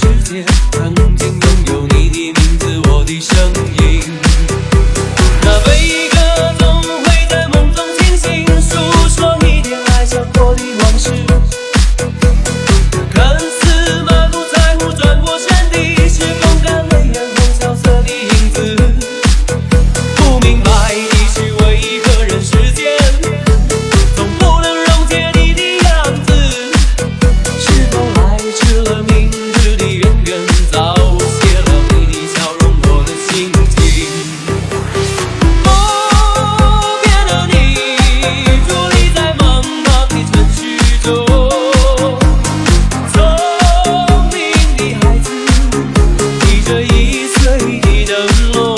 界，曾经拥有你的名字，我的声音。那每一个总会在梦中清醒，诉说一点爱上过的往事。看似满不在乎，转过身的是风干泪眼红萧瑟的影子。不明白你是为何人世间总不能溶解你的样子，是否来迟了明日的渊源，早谢了你的笑容，我的心情。不变的你，伫立在茫茫的城市中，聪明的孩子，提着易碎的灯笼。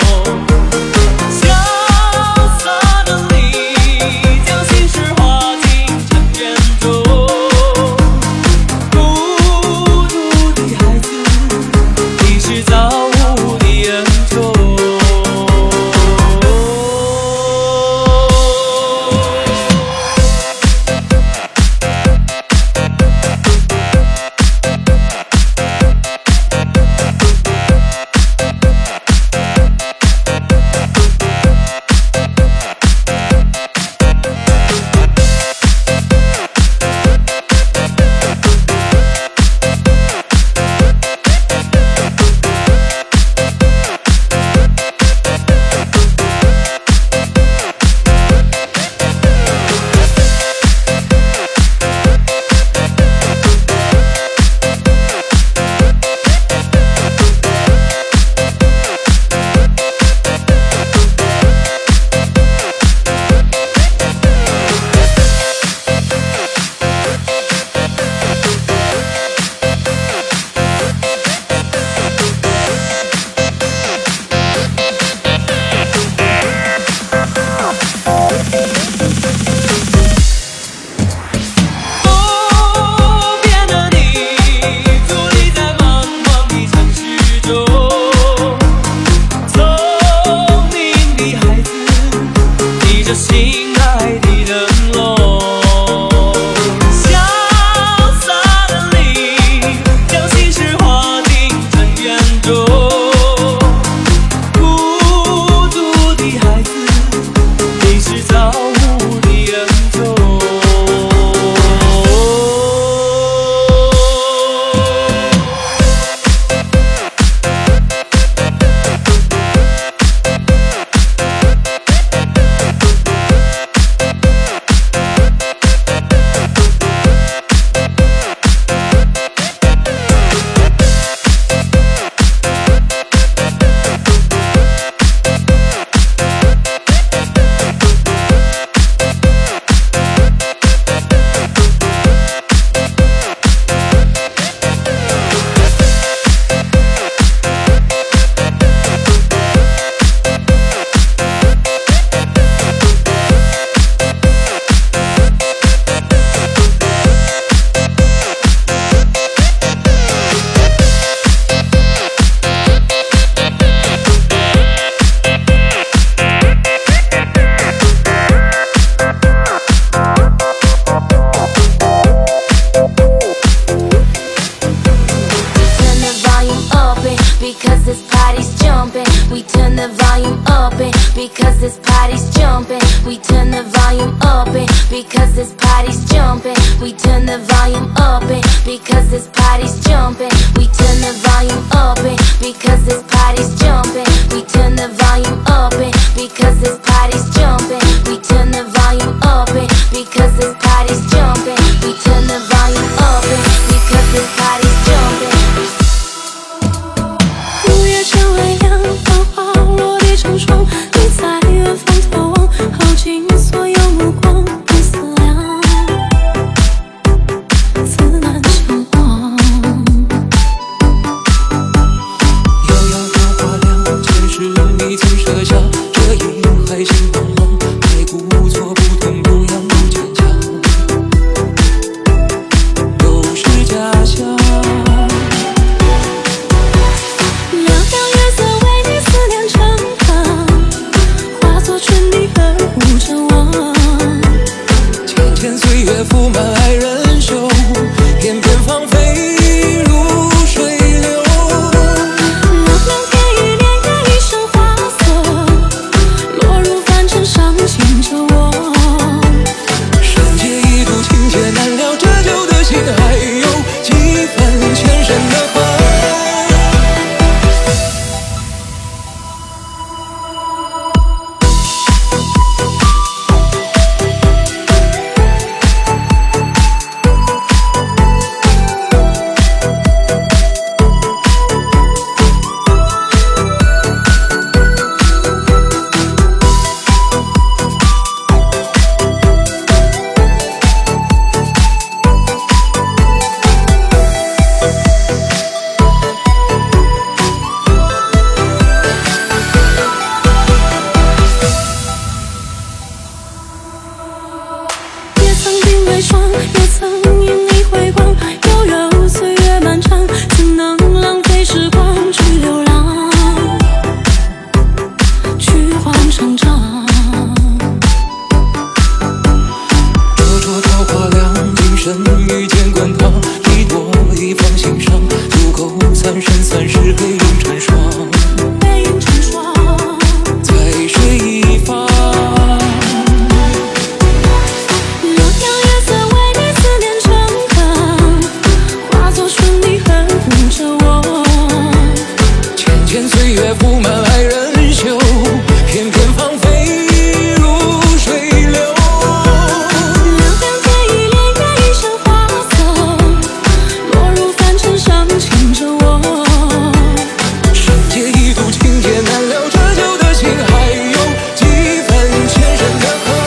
心爱的灯笼，潇洒的你，将心事化进尘缘中。孤独的孩子，你是造物的恩宠。Because this party's jumping, we turn the volume up and because this party's jumping, we turn the volume up and because this party's jumping, we turn the volume up and because this party's jumping, we turn the volume up and because this party's jumping, we turn the volume up and because this party's jumping, we turn the volume up and because this party's jumping, we turn the volume up and because this party's jumping. 像海洋繁华落地成霜，你在远方眺望，耗尽所有目光，不思量，自难相忘。 转身算是背影成双， 背影成双， 在水一方。 流淌夜色为你思念成河，化作春泥呵护着我。 浅浅岁月铺满爱人袖，片片芳菲如水流。 两两天一恋月一生花色，落入凡尘上牵着我。 深夜一度情节难了，这旧的情还有几分前生的恨。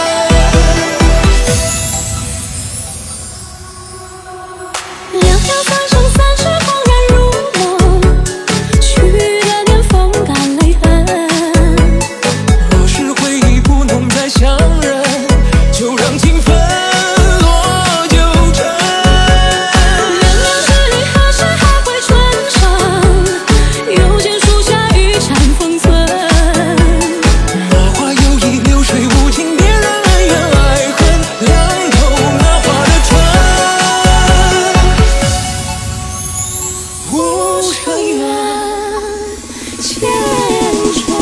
两条三生三世恍然如梦，去的年风干泪痕。 若是回忆不能再相认，就让情分落九成。 年年十里何时还会春生？又见树下一盏封存。 那花有意流水无情，别人恩怨爱恨，两头那花的船。无尘缘千春。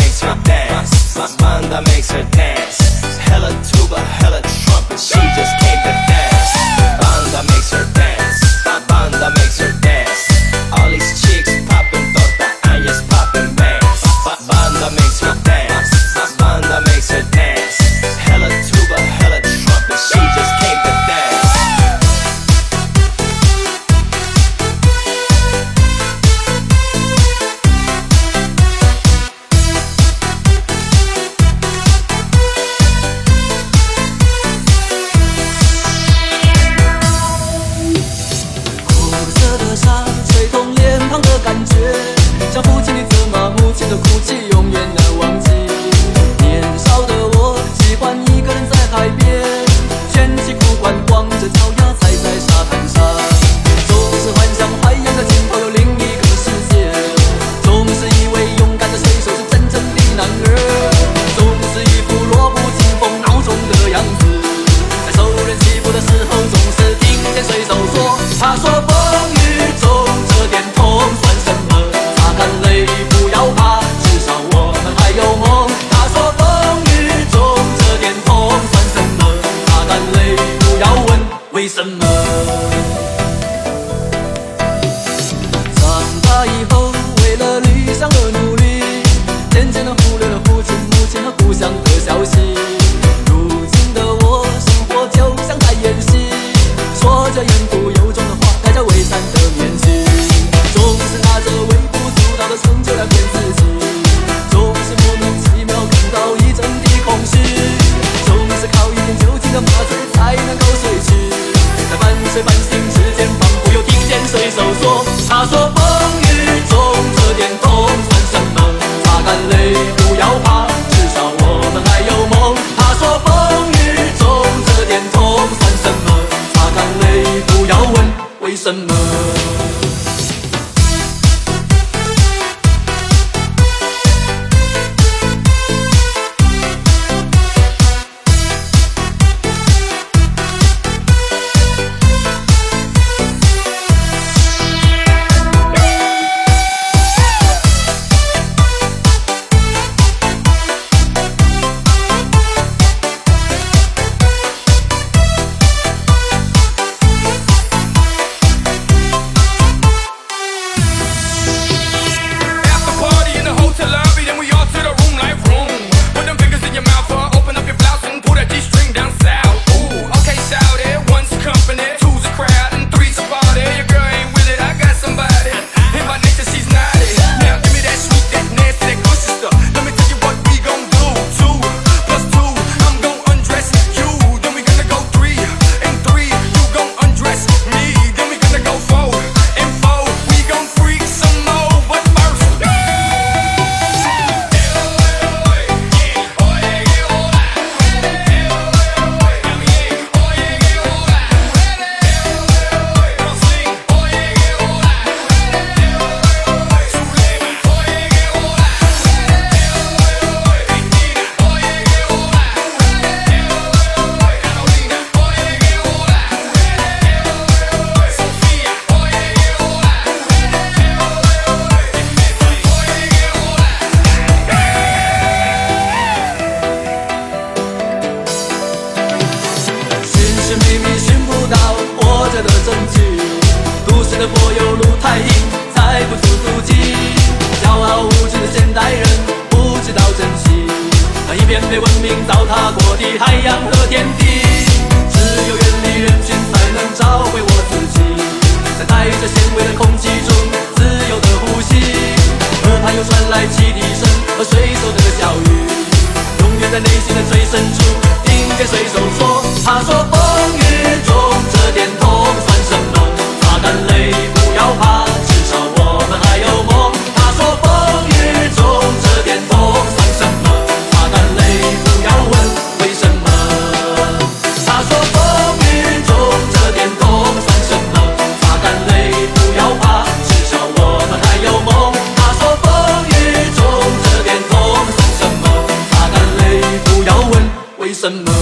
makes her dance. My banda makes her dance. Hella tuba, hella trumpet, she just came to dance. Banda makes her dance. My banda makes her dance. All these chicks popping torta, I'm just popping bangs. Banda makes her dance. My banda makes her dance. Hella tuba, hella trumpet, she just came to dance. 像父亲的责骂，母亲的哭泣，永远难忘记。年少的我喜欢一个人在海边，卷起裤管，光着脚丫踩在沙滩上，总是幻想海洋的尽头有另一个世界，总是以为勇敢的水手是真正的男儿，总是一副弱不禁风孬种的样子，在受人欺负的时候，总是听见水手说，他说风雨中这点痛算什么，擦干泪不要怕，至少我们还有梦。他说风雨中这点痛算什么，擦干泪不要问为什么。长大以后为了理想而努力，渐渐地忽略了父亲母亲和故乡的消息。如今的我生活就像在演戏，说着言不由衷的话，戴着伪善的面具，总是拿着微不足道的成就来骗自己，总是莫名其妙感到一阵的空虚，总是靠一点酒精的麻醉才能够睡去，在半睡半醒之间，仿佛又听见水手说，他说风雨中这点痛算什么，擦干泪不要怕，至少我们还有梦。他说风雨中这点痛算什么，擦干泪不要问为什么。什么？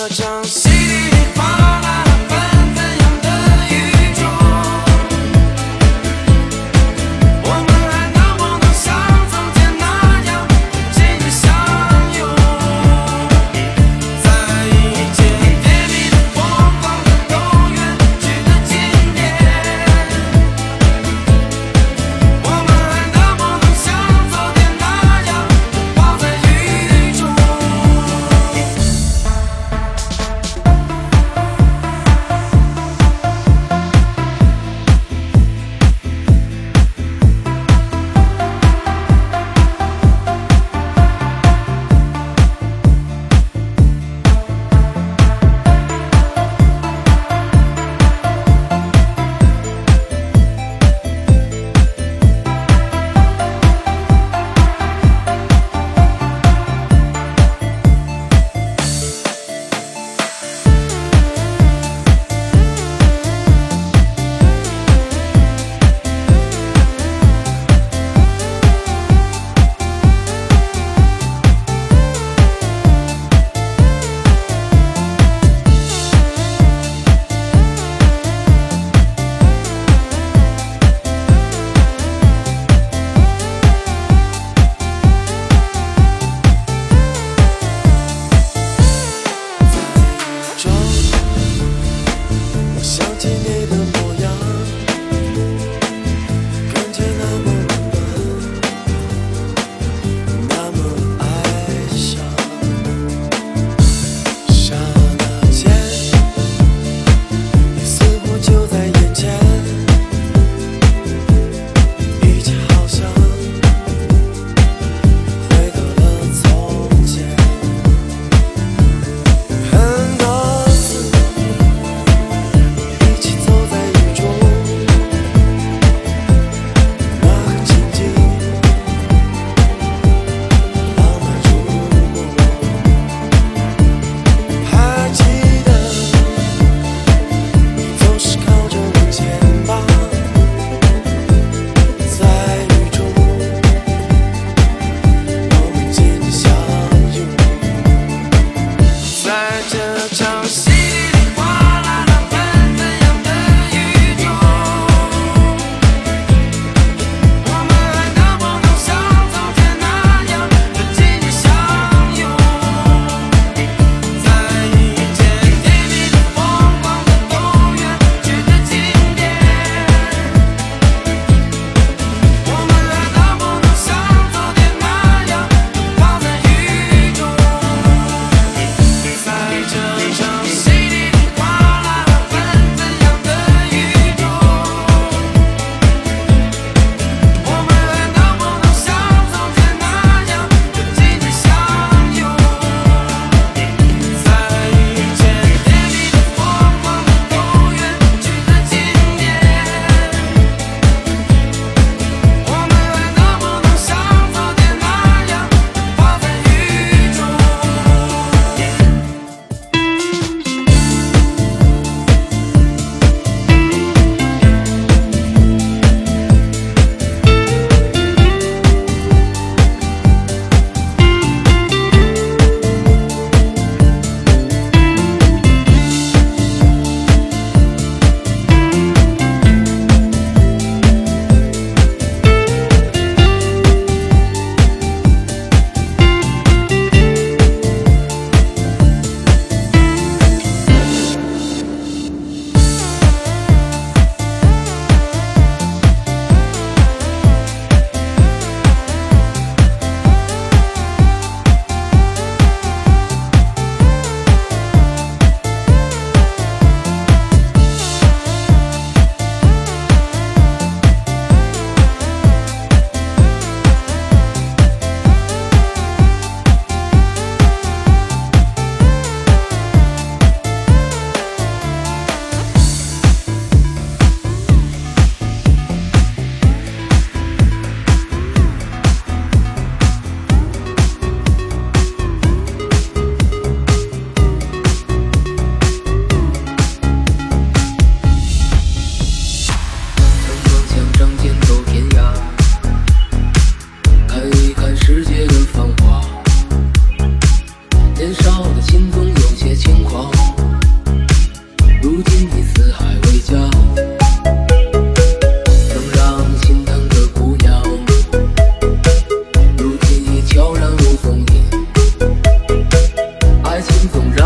场稀里哗啦纷纷扬的雨中，我们还能不能像从前那样紧紧相拥，在一切甜蜜的疯狂的都远去的经典，我们还能不能像昨天那样抱在雨中。我想起你的模样，感觉那么温暖，那么哀伤。刹那间，你似乎就在眼前，一切好像回到了从前。很多次一起走在雨中，那个情景浪漫如梦。还记得你总是靠着我肩膀，在雨中我们紧紧相拥，在这场稀里哗啦纷纷扬的雨中，我们还能不能像从前那样紧紧相拥，在一切甜蜜的疯狂的都远去的经典，我们还能不能像昨天那样抱在雨中，在这场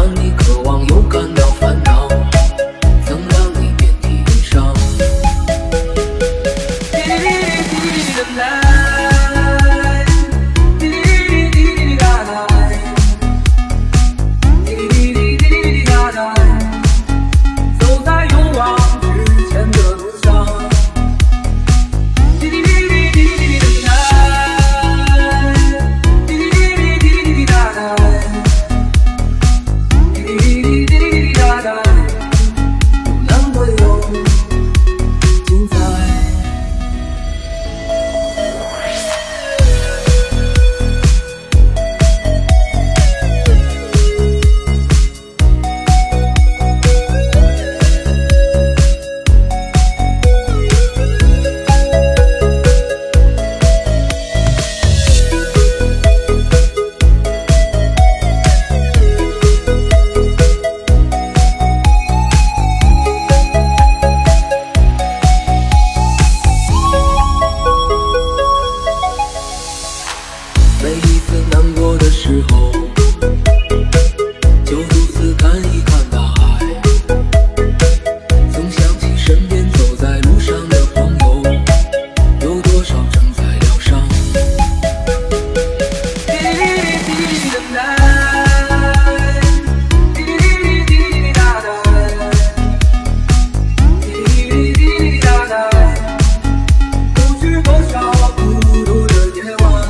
让你渴望又感到烦恼，曾让你遍体鳞伤。 走在勇往直前的路上，难得有精彩。 每一次难过的时候，就独自看一看大海，总想起身边走在路上的朋友，有多少正在疗伤。 不知多少孤独的夜晚，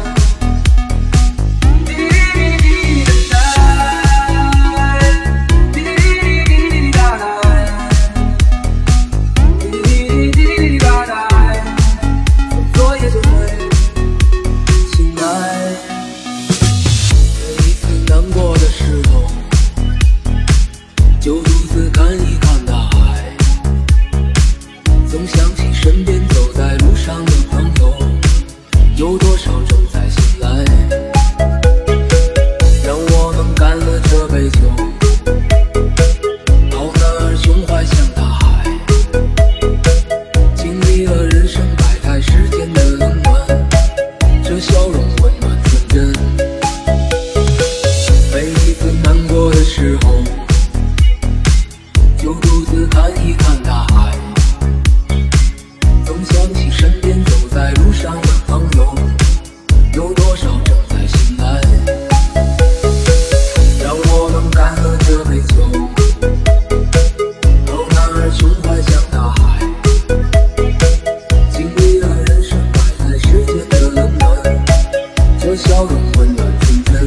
作业就会醒来。 每一次难过的时候，就独自看一看大海，总想起身边走在路上的朋友，有多少正在醒来。让我们干了这杯酒，好男儿胸怀像大海，经历了人生百态世间的冷暖，这笑容温暖纯真。每一次难过的时候，就独自看一看大海，总想起身边走在路上的朋友，有多少正在醒来。让我们干了这杯酒，好男儿胸怀像大海，经历了人生百态世间的冷暖，这笑容温暖纯真。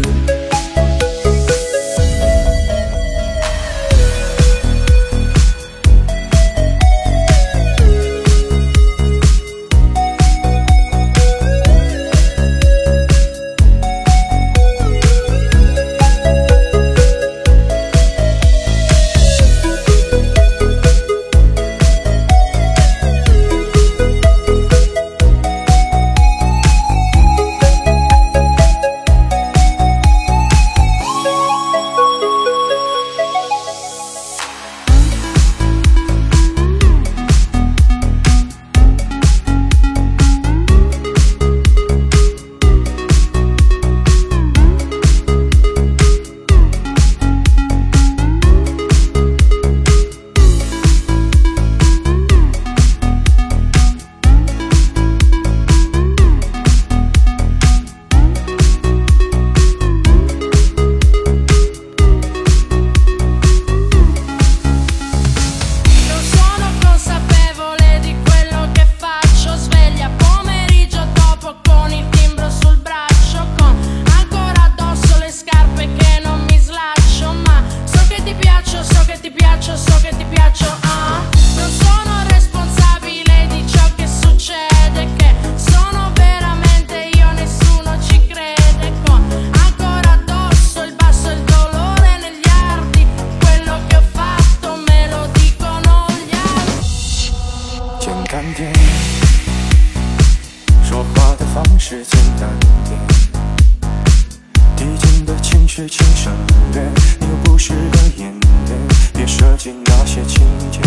是轻省略，你又不是个演员，别设计那些情节。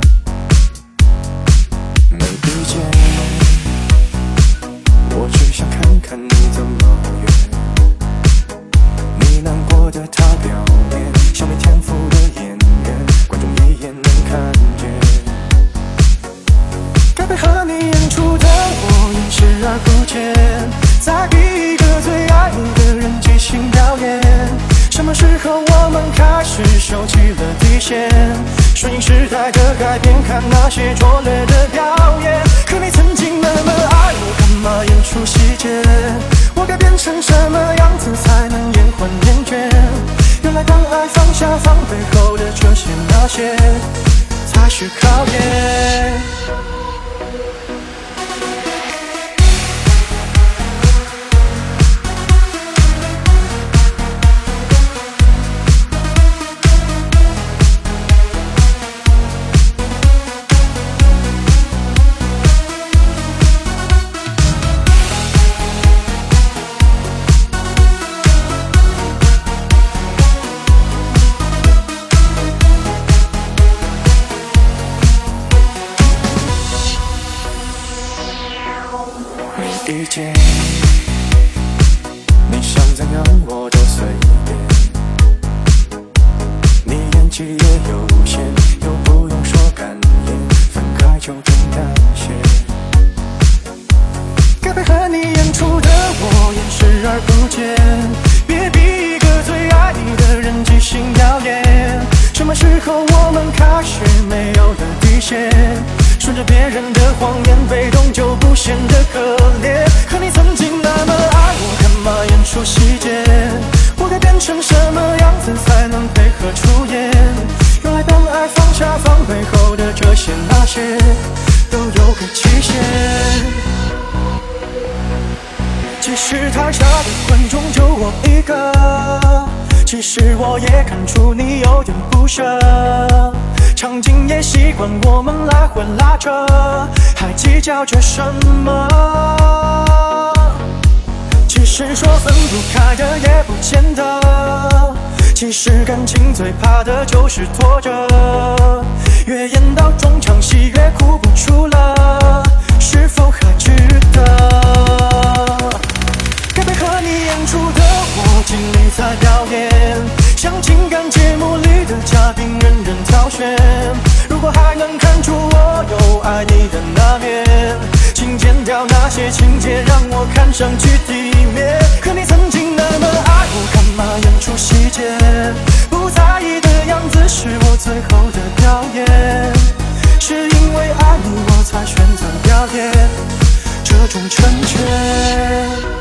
没意见，我只想看看你怎么约。你难过的他表面，像每天间，再逼一个最爱你的人即兴表演。什么时候我们开始收起了底线？顺应时代的改变，看那些拙劣的表演。可你曾经那么爱我，干嘛演出细节？我该变成什么样子才能延缓厌倦？原来当爱放下防备后的这些那些，才是考验。意见，你想怎样我都随便。你演技也有限，又不用说感言，分开就更感谢。该配合你演出的我演视而不见，别逼一个最爱你的人即兴表演。什么时候我们开始没有了底线？顺着别人的谎言，被动就不显得可怜。可你曾经那么爱我，干嘛演出细节？我该变成什么样子才能配合出演？原来当爱放下防备后的这些那些，都有个期限。其实台下的观众就我一个，其实我也看出你有点不舍。场景也习惯我们来回拉扯，还计较着什么？其实说分不开的也不见得，其实感情最怕的就是拖着，越演到中场戏越哭不出了，是否还值得？该配合你演出的我尽力在表演，像情感节目里的嘉宾人人挑选。如果还能看出我有爱你的那面，请剪掉那些情节，让我看上去体面。可你曾经那么爱我，干嘛演出细节？不在意的样子是我最后的表演，是因为爱你我才选择表演这种成全。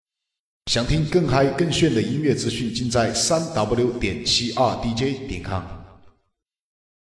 想听更嗨更炫的音乐资讯，尽在3w.72dj.com。